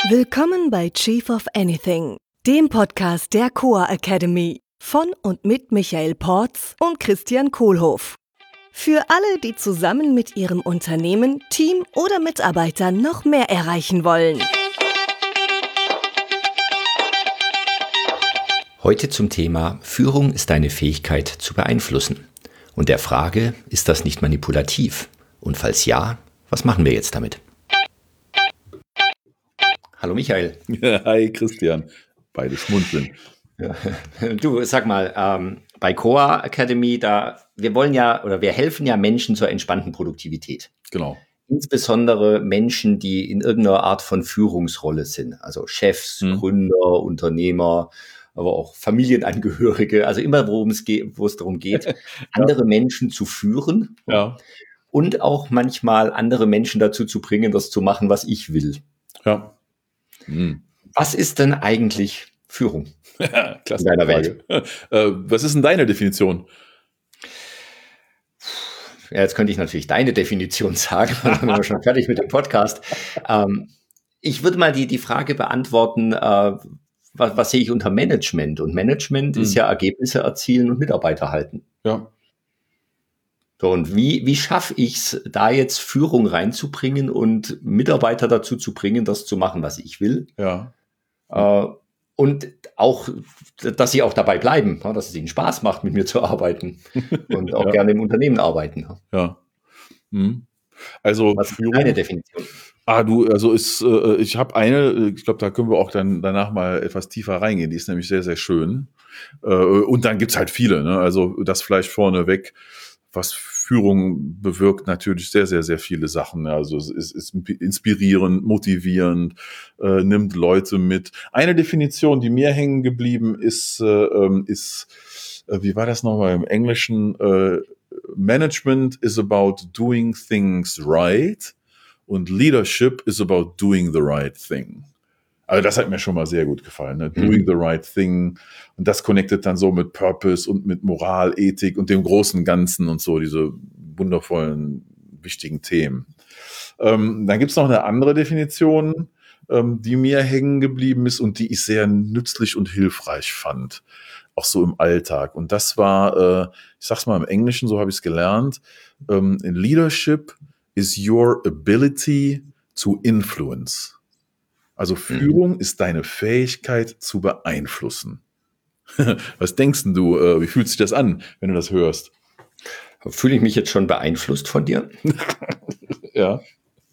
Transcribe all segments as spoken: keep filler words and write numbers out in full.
Willkommen bei Chief of Anything, dem Podcast der Coa Academy von und mit Michael Porz und Christian Kohlhoff. Für alle, die zusammen mit ihrem Unternehmen, Team oder Mitarbeitern noch mehr erreichen wollen. Heute zum Thema Führung ist deine Fähigkeit zu beeinflussen. Und der Frage, ist das nicht manipulativ? Und falls ja, was machen wir jetzt damit? Hallo Michael. Ja, hi Christian. Beide schmunzeln. Ja. Du, sag mal, ähm, bei Coa Academy, da wir wollen ja oder wir helfen ja Menschen zur entspannten Produktivität. Genau. Insbesondere Menschen, die in irgendeiner Art von Führungsrolle sind. Also Chefs, hm. Gründer, Unternehmer, aber auch Familienangehörige. Also immer, worum es geht, wo es darum geht, ja. andere Menschen zu führen. Ja. Und auch manchmal andere Menschen dazu zu bringen, das zu machen, was ich will. Ja. Hm. Was ist denn eigentlich Führung ja, klasse in deiner Frage. Welt? Äh, was ist denn deine Definition? Ja, jetzt könnte ich natürlich deine Definition sagen, dann sind wir schon fertig mit dem Podcast. Ähm, ich würde mal die, die Frage beantworten, äh, was, was sehe ich unter Management? Und Management hm. ist ja Ergebnisse erzielen und Mitarbeiter halten. Ja. So, und wie, wie schaffe ich es, da jetzt Führung reinzubringen und Mitarbeiter dazu zu bringen, das zu machen, was ich will? Ja. Äh, und auch, dass sie auch dabei bleiben, ja, dass es ihnen Spaß macht, mit mir zu arbeiten und auch ja. gerne im Unternehmen arbeiten. Ja. Hm. Also was ist Führung, deine Definition? Ah, du, also ist, äh, ich habe eine, ich glaube, da können wir auch dann danach mal etwas tiefer reingehen. Die ist nämlich sehr, sehr schön. Äh, und dann gibt's halt viele, ne? Also das vielleicht vorneweg. Was Führung bewirkt, natürlich sehr, sehr, sehr viele Sachen. Also es ist, ist inspirierend, motivierend, äh, nimmt Leute mit. Eine Definition, die mir hängen geblieben ist, äh, ist, äh, wie war das nochmal im Englischen? Äh, Management is about doing things right und Leadership is about doing the right thing. Also das hat mir schon mal sehr gut gefallen, ne? Doing the right thing. Und das connectet dann so mit Purpose und mit Moral, Ethik und dem großen Ganzen und so, diese wundervollen, wichtigen Themen. Ähm, dann gibt's noch eine andere Definition, ähm, die mir hängen geblieben ist und die ich sehr nützlich und hilfreich fand, auch so im Alltag. Und das war, äh, ich sag's mal im Englischen, so habe ich es gelernt, ähm, Leadership is your ability to influence. Also Führung mhm. ist deine Fähigkeit zu beeinflussen. Was denkst du, äh, wie fühlt sich das an, wenn du das hörst? Fühle ich mich jetzt schon beeinflusst von dir? ja.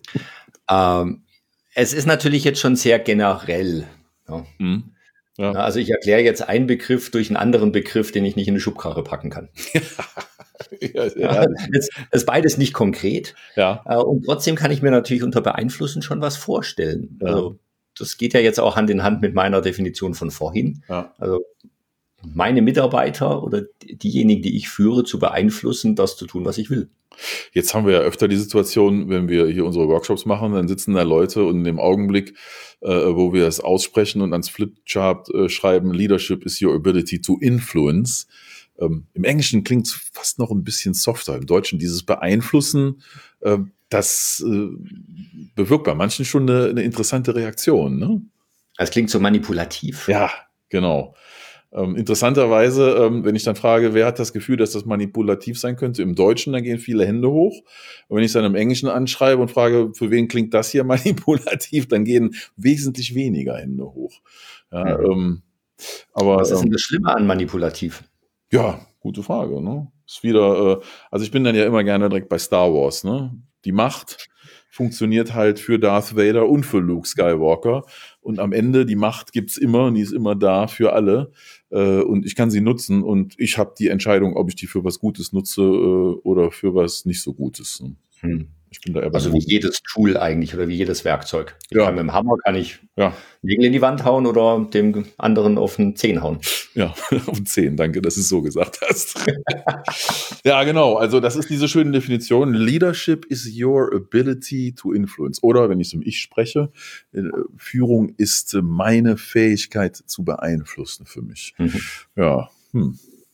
Ähm, es ist natürlich jetzt schon sehr generell. Ja. Mhm. Ja. Also ich erkläre jetzt einen Begriff durch einen anderen Begriff, den ich nicht in eine Schubkarre packen kann. ja, ja. Es ist beides nicht konkret. Ja. Und trotzdem kann ich mir natürlich unter Beeinflussen schon was vorstellen. Ja. Also das geht ja jetzt auch Hand in Hand mit meiner Definition von vorhin. Ja. Also meine Mitarbeiter oder diejenigen, die ich führe, zu beeinflussen, das zu tun, was ich will. Jetzt haben wir ja öfter die Situation, wenn wir hier unsere Workshops machen, dann sitzen da Leute und in dem Augenblick, äh, wo wir es aussprechen und ans Flipchart äh, schreiben, Leadership is your ability to influence. Ähm, Im Englischen klingt es fast noch ein bisschen softer. Im Deutschen dieses Beeinflussen, äh, das äh, bewirkt bei manchen schon eine, eine interessante Reaktion. Ne? Das klingt so manipulativ. Ja, genau. Ähm, interessanterweise, ähm, wenn ich dann frage, wer hat das Gefühl, dass das manipulativ sein könnte, im Deutschen, dann gehen viele Hände hoch. Und wenn ich es dann im Englischen anschreibe und frage, für wen klingt das hier manipulativ, dann gehen wesentlich weniger Hände hoch. Ja, mhm. ähm, aber, Was ist denn das Schlimme an manipulativ? Ja, gute Frage. Ne? Ist wieder, äh, also ich bin dann ja immer gerne direkt bei Star Wars. Ne? Die Macht funktioniert halt für Darth Vader und für Luke Skywalker. Und am Ende, die Macht gibt's immer und die ist immer da für alle. Äh, und ich kann sie nutzen und ich habe die Entscheidung, ob ich die für was Gutes nutze äh, oder für was nicht so Gutes. Ne? Hm. Ich bin da eher also wie jedes Tool eigentlich oder wie jedes Werkzeug. Ich ja. kann mit dem Hammer kann ich ja. Nägel in die Wand hauen oder dem anderen auf den Zehen hauen. Ja, auf den Zehen, danke, dass du es so gesagt hast. Ja, genau, also das ist diese schöne Definition. Leadership is your ability to influence. Oder, wenn ich zum Ich spreche, Führung ist meine Fähigkeit zu beeinflussen für mich. Mhm. Ja, hm.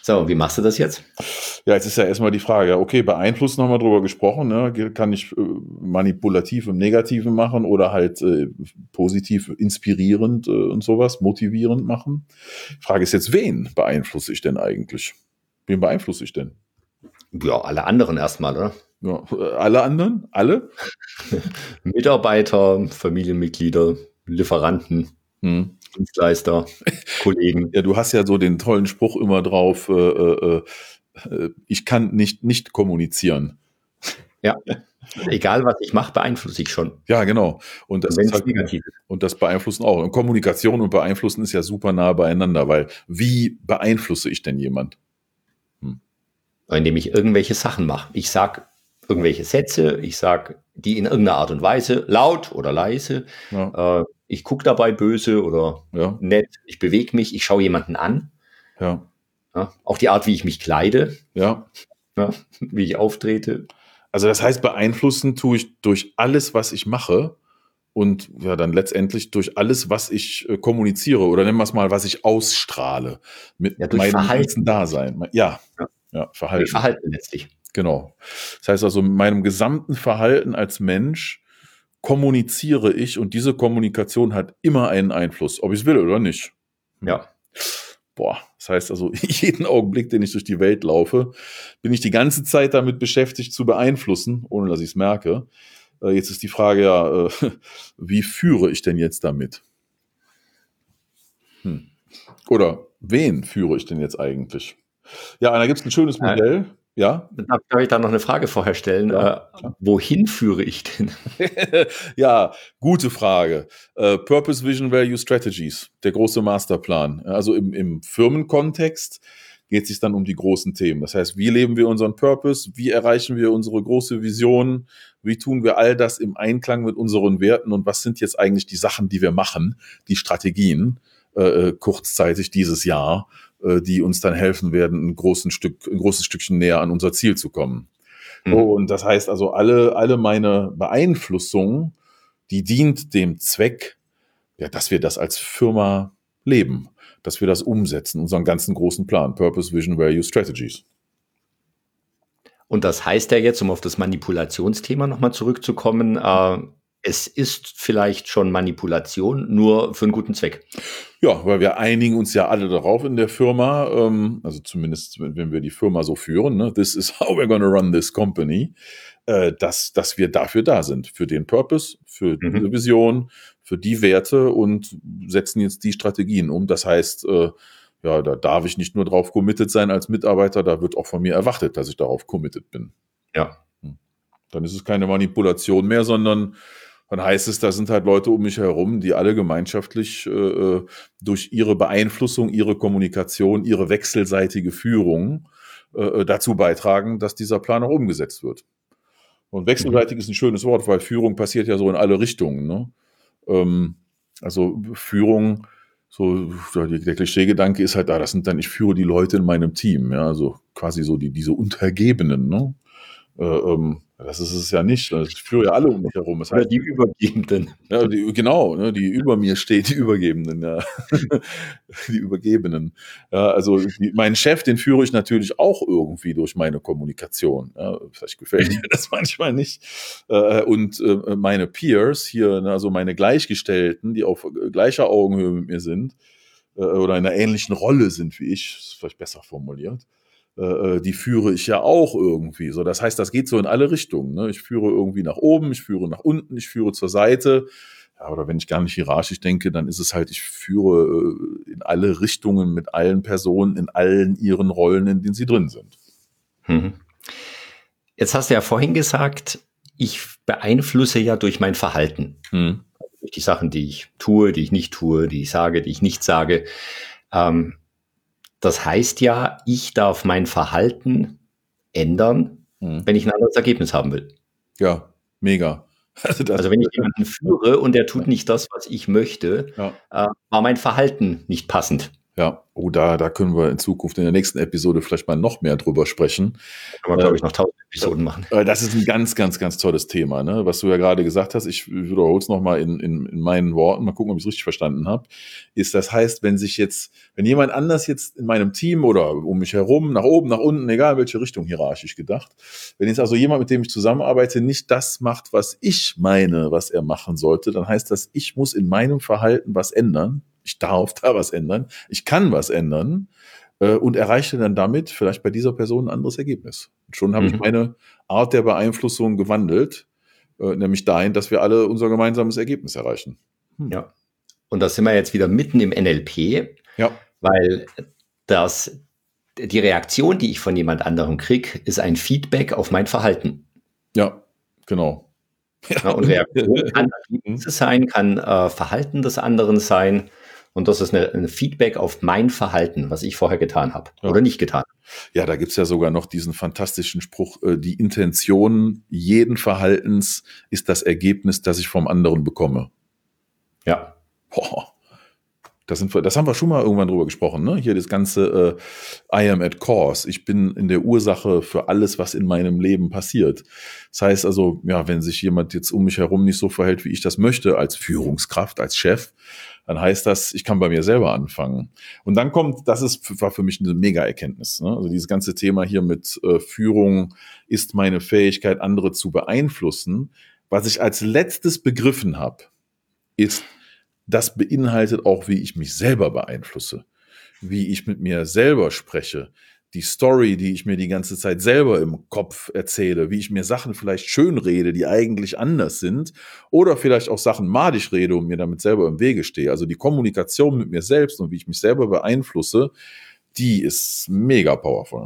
So, wie machst du das jetzt? Ja, jetzt ist ja erstmal die Frage, okay, beeinflussen haben wir drüber gesprochen, ne? Kann ich äh, manipulativ im Negativen machen oder halt äh, positiv inspirierend äh, und sowas, motivierend machen? Die Frage ist jetzt, wen beeinflusse ich denn eigentlich? Wen beeinflusse ich denn? Ja, alle anderen erstmal, oder? Ja, alle anderen? Alle? Mitarbeiter, Familienmitglieder, Lieferanten. Hm. Dienstleister, Kollegen. Ja, du hast ja so den tollen Spruch immer drauf, äh, äh, äh, ich kann nicht nicht kommunizieren. Ja, egal was ich mache, beeinflusse ich schon. Ja, genau. Und das, und ist halt, negativ ist. Und das beeinflussen auch. Und Kommunikation und Beeinflussen ist ja super nah beieinander, weil wie beeinflusse ich denn jemand? Hm. Indem ich irgendwelche Sachen mache. Ich sage irgendwelche Sätze, ich sage die in irgendeiner Art und Weise, laut oder leise. Ja. Äh, ich gucke dabei böse oder ja. nett, ich bewege mich, ich schaue jemanden an. Ja. Ja, auch die Art, wie ich mich kleide, ja. Ja, wie ich auftrete. Also das heißt, beeinflussen tue ich durch alles, was ich mache und ja dann letztendlich durch alles, was ich äh, kommuniziere oder nennen wir es mal, was ich ausstrahle mit ja, durch meinem Verhalten. ganzen Dasein. Ja, ja. ja Verhalten. Durch Verhalten letztlich. Genau. Das heißt also, mit meinem gesamten Verhalten als Mensch kommuniziere ich und diese Kommunikation hat immer einen Einfluss, ob ich es will oder nicht. Ja. Boah, das heißt also, jeden Augenblick, den ich durch die Welt laufe, bin ich die ganze Zeit damit beschäftigt zu beeinflussen, ohne dass ich es merke. Äh, jetzt ist die Frage ja, äh, wie führe ich denn jetzt damit? Hm. Oder wen führe ich denn jetzt eigentlich? Ja, da gibt es ein schönes Modell. Äh. Ja. Darf ich da noch eine Frage vorher stellen? Ja, äh, wohin führe ich denn? Ja, gute Frage. Uh, Purpose, Vision, Value, Strategies, der große Masterplan. Also im, im Firmenkontext geht es sich dann um die großen Themen. Das heißt, wie leben wir unseren Purpose? Wie erreichen wir unsere große Vision? Wie tun wir all das im Einklang mit unseren Werten? Und was sind jetzt eigentlich die Sachen, die wir machen, die Strategien, äh, kurzzeitig dieses Jahr, die uns dann helfen werden, ein, großen Stück, ein großes Stückchen näher an unser Ziel zu kommen. Mhm. Und das heißt also, alle, alle meine Beeinflussung, die dient dem Zweck, ja, dass wir das als Firma leben, dass wir das umsetzen, unseren ganzen großen Plan, Purpose, Vision, Value, Strategies. Und das heißt ja jetzt, um auf das Manipulationsthema nochmal zurückzukommen, äh, es ist vielleicht schon Manipulation, nur für einen guten Zweck. Ja, weil wir einigen uns ja alle darauf in der Firma, ähm, also zumindest wenn wir die Firma so führen, ne, this is how we're gonna run this company, äh, dass, dass wir dafür da sind, für den Purpose, für mhm. diese Vision, für die Werte und setzen jetzt die Strategien um. Das heißt, äh, ja, da darf ich nicht nur drauf committed sein als Mitarbeiter, da wird auch von mir erwartet, dass ich darauf committed bin. Ja. Dann ist es keine Manipulation mehr, sondern dann heißt es, da sind halt Leute um mich herum, die alle gemeinschaftlich äh, durch ihre Beeinflussung, ihre Kommunikation, ihre wechselseitige Führung äh, dazu beitragen, dass dieser Plan auch umgesetzt wird. Und wechselseitig mhm. ist ein schönes Wort, weil Führung passiert ja so in alle Richtungen. Ne? Ähm, also Führung, so der, der Klischeegedanke ist halt da, das sind dann, ich führe die Leute in meinem Team, ja, also quasi so die diese Untergebenen, ne? Äh, ähm, das ist es ja nicht. Ich führe ja alle um mich herum. Das heißt, Oder die Übergebenden. Ja, die, genau, ne, die über mir stehen, die Übergebenden, ja. Die Übergebenen. Ja, also die, meinen Chef, den führe ich natürlich auch irgendwie durch meine Kommunikation. Ja, vielleicht gefällt mir das manchmal nicht. Äh, und äh, meine Peers hier, ne, also meine Gleichgestellten, die auf gleicher Augenhöhe mit mir sind äh, oder in einer ähnlichen Rolle sind wie ich, ist vielleicht besser formuliert, die führe ich ja auch irgendwie. So, das heißt, das geht so in alle Richtungen. Ne? Ich führe irgendwie nach oben, ich führe nach unten, ich führe zur Seite. Ja, oder wenn ich gar nicht hierarchisch denke, dann ist es halt, ich führe in alle Richtungen mit allen Personen, in allen ihren Rollen, in denen sie drin sind. Mhm. Jetzt hast du ja vorhin gesagt, ich beeinflusse ja durch mein Verhalten. Mhm. Durch die Sachen, die ich tue, die ich nicht tue, die ich sage, die ich nicht sage. Ähm, Das heißt ja, ich darf mein Verhalten ändern, mhm. wenn ich ein anderes Ergebnis haben will. Ja, mega. Also, das also wenn ich jemanden führe und der tut nicht das, was ich möchte, ja. äh, war mein Verhalten nicht passend. Ja, oh, da, da können wir in Zukunft in der nächsten Episode vielleicht mal noch mehr drüber sprechen. Da kann man, glaube ich, noch tausend Episoden machen. Das ist ein ganz, ganz, ganz tolles Thema, ne? Was du ja gerade gesagt hast. Ich wiederhole es nochmal in, in, in meinen Worten, mal gucken, ob ich es richtig verstanden habe. Ist, das heißt, wenn sich jetzt, wenn jemand anders jetzt in meinem Team oder um mich herum, nach oben, nach unten, egal welche Richtung hierarchisch gedacht, wenn jetzt also jemand, mit dem ich zusammenarbeite, nicht das macht, was ich meine, was er machen sollte, dann heißt das, ich muss in meinem Verhalten was ändern. Ich darf da was ändern, ich kann was ändern äh, und erreiche dann damit vielleicht bei dieser Person ein anderes Ergebnis. Und schon habe mhm. ich meine Art der Beeinflussung gewandelt, äh, nämlich dahin, dass wir alle unser gemeinsames Ergebnis erreichen. Hm. Ja, und da sind wir jetzt wieder mitten im N L P, ja. weil das, die Reaktion, die ich von jemand anderem kriege, ist ein Feedback auf mein Verhalten. Ja, genau. Ja, und Reaktion kann Ergebnisse sein, kann äh, Verhalten des anderen sein. Und das ist eine, ein Feedback auf mein Verhalten, was ich vorher getan habe ja. oder nicht getan habe. Ja, da gibt's ja sogar noch diesen fantastischen Spruch, äh, die Intention jeden Verhaltens ist das Ergebnis, das ich vom anderen bekomme. Ja. Boah. Das, sind wir, das haben wir schon mal irgendwann drüber gesprochen, ne? Hier das ganze äh, I am at cause. Ich bin in der Ursache für alles, was in meinem Leben passiert. Das heißt also, ja, wenn sich jemand jetzt um mich herum nicht so verhält, wie ich das möchte, als Führungskraft, als Chef, dann heißt das, ich kann bei mir selber anfangen. Und dann kommt, das ist, war für mich eine Mega-Erkenntnis, ne? Also dieses ganze Thema hier mit äh, Führung ist meine Fähigkeit, andere zu beeinflussen. Was ich als letztes begriffen habe, ist, das beinhaltet auch, wie ich mich selber beeinflusse, wie ich mit mir selber spreche, die Story, die ich mir die ganze Zeit selber im Kopf erzähle, wie ich mir Sachen vielleicht schön rede, die eigentlich anders sind oder vielleicht auch Sachen madig rede und mir damit selber im Wege stehe. Also die Kommunikation mit mir selbst und wie ich mich selber beeinflusse, die ist mega powerful.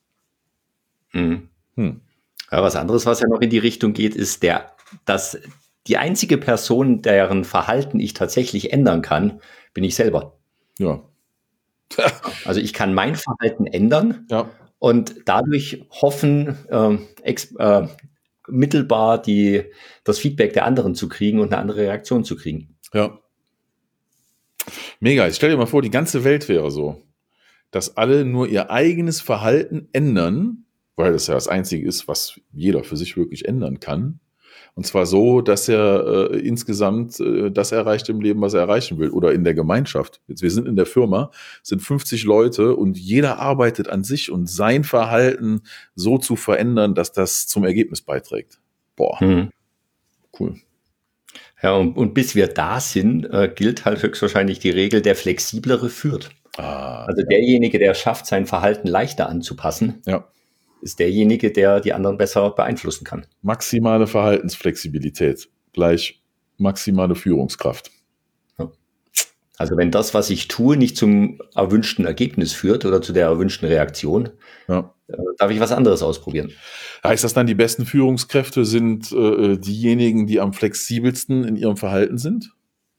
Mhm. Hm. Ja, was anderes, was ja noch in die Richtung geht, ist der, dass die einzige Person, deren Verhalten ich tatsächlich ändern kann, bin ich selber. Ja. Also ich kann mein Verhalten ändern ja. und dadurch hoffen, äh, ex, äh, mittelbar die, das Feedback der anderen zu kriegen und eine andere Reaktion zu kriegen. Ja. Mega. Ich stell dir mal vor, die ganze Welt wäre so, dass alle nur ihr eigenes Verhalten ändern, weil das ja das Einzige ist, was jeder für sich wirklich ändern kann. Und zwar so, dass er äh, insgesamt äh, das erreicht im Leben, was er erreichen will. Oder in der Gemeinschaft. Jetzt, wir sind in der Firma, sind fünfzig Leute und jeder arbeitet an sich und sein Verhalten so zu verändern, dass das zum Ergebnis beiträgt. Boah, hm. cool. Ja, und, und bis wir da sind, äh, gilt halt höchstwahrscheinlich die Regel, der Flexiblere führt. Ah, also ja. derjenige, der schafft, sein Verhalten leichter anzupassen. Ja. ist derjenige, der die anderen besser beeinflussen kann. Maximale Verhaltensflexibilität gleich maximale Führungskraft. Ja. Also wenn das, was ich tue, nicht zum erwünschten Ergebnis führt oder zu der erwünschten Reaktion, ja. äh, darf ich was anderes ausprobieren. Heißt das dann, die besten Führungskräfte sind äh, diejenigen, die am flexibelsten in ihrem Verhalten sind?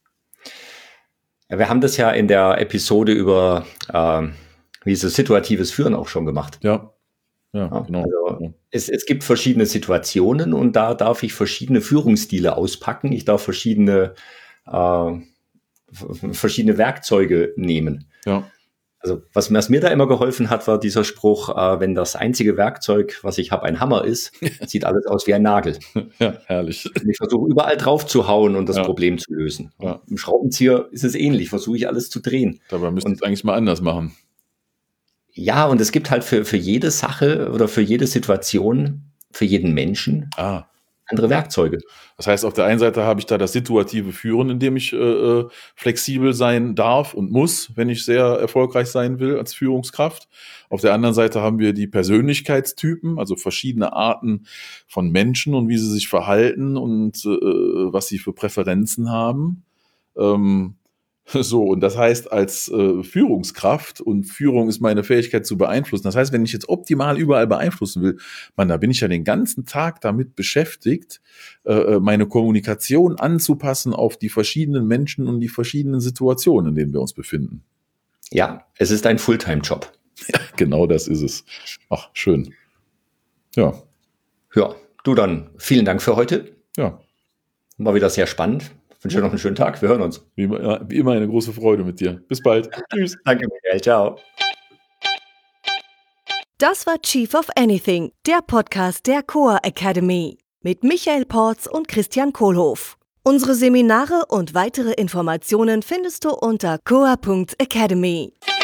Ja, wir haben das ja in der Episode über äh, wie ist es, situatives Führen auch schon gemacht. Ja. Ja, genau. Also es, es gibt verschiedene Situationen und da darf ich verschiedene Führungsstile auspacken. Ich darf verschiedene, äh, verschiedene Werkzeuge nehmen. Ja. Also was, was mir da immer geholfen hat, war dieser Spruch, äh, wenn das einzige Werkzeug, was ich habe, ein Hammer ist, sieht alles aus wie ein Nagel. Ja, herrlich. Und ich versuche überall drauf zu hauen und das ja. Problem zu lösen. Ja. Im Schraubenzieher ist es ähnlich, versuche ich alles zu drehen. Dabei müsste es eigentlich mal anders machen. Ja, und es gibt halt für, für jede Sache oder für jede Situation, für jeden Menschen ah. andere Werkzeuge. Das heißt, auf der einen Seite habe ich da das situative Führen, in dem ich äh, flexibel sein darf und muss, wenn ich sehr erfolgreich sein will als Führungskraft. Auf der anderen Seite haben wir die Persönlichkeitstypen, also verschiedene Arten von Menschen und wie sie sich verhalten und äh, was sie für Präferenzen haben. Ähm, So, und das heißt, als äh, Führungskraft, und Führung ist meine Fähigkeit zu beeinflussen. Das heißt, wenn ich jetzt optimal überall beeinflussen will, man, da bin ich ja den ganzen Tag damit beschäftigt, äh, meine Kommunikation anzupassen auf die verschiedenen Menschen und die verschiedenen Situationen, in denen wir uns befinden. Ja, es ist ein Fulltime-Job. Ja, genau das ist es. Ach, schön. Ja. Ja, du dann, vielen Dank für heute. Ja. War wieder sehr spannend. Ich wünsche dir noch einen schönen Tag. Wir hören uns. Wie immer, wie immer eine große Freude mit dir. Bis bald. Tschüss. Danke, Michael. Ciao. Das war Chief of Anything, der Podcast der Coa Academy mit Michael Porz und Christian Kohlhoff. Unsere Seminare und weitere Informationen findest du unter coa punkt academy.